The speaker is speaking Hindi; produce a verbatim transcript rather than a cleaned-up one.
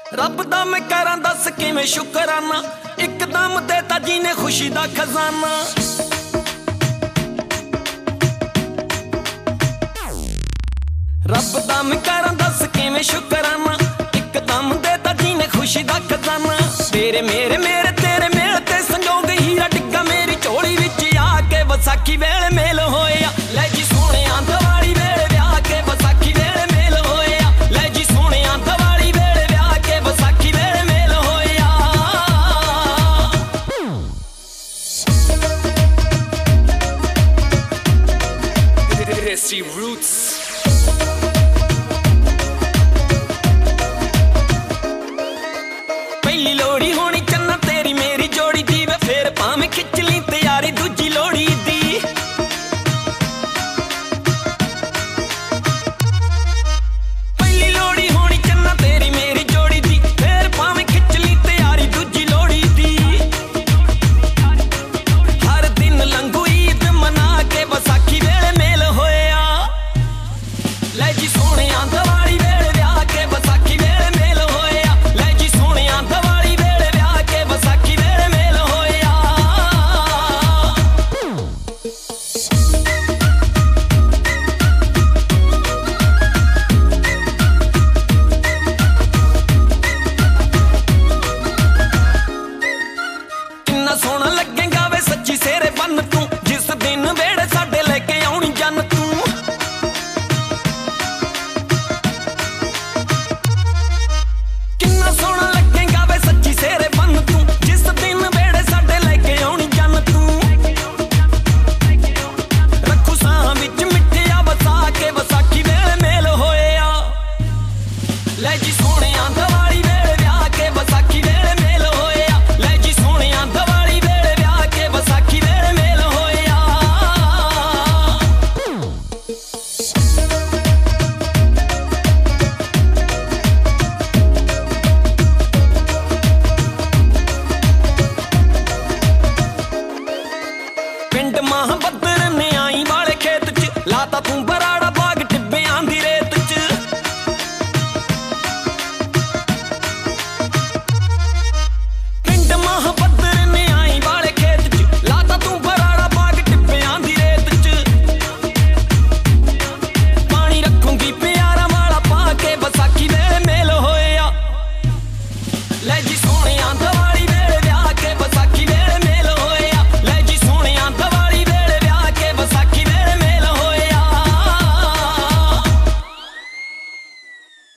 रब दा मैं करां दस किवें शुकराना, इकदम देता जी ने खुशी दा खजाना। रब दा मैं करां दस किवें शुकराना, इकदम देता जी ने खुशी दा खजाना। तेरे मेरे मेरे तेरे मेल ते संजोग हीरा डिग्गा मेरी झोली विच आके वसाखी वेले मेल होया। ले जी सोहणिया दिवाली वेले विआह के वसाखी वेले मेल होया। ले जी सोहणिया दिवाली वेले विआह के वसाखी वेले मेल होया। Desi Roots। पहली लोड़ी होनी चन्ना तेरी मेरी जोड़ी दी वे, फिर भावें खिच ली तैयारी दूजी लोड़ी दी। पहली लोड़ी होनी चन्ना तेरी मेरी जोड़ी दी, फिर भावें खिच ली तैयारी दूजी लोड़ी दी। हर दिन लंघू ईद मना के वसाखी वेले मेल होया। ले जी सोहणिया दिवाली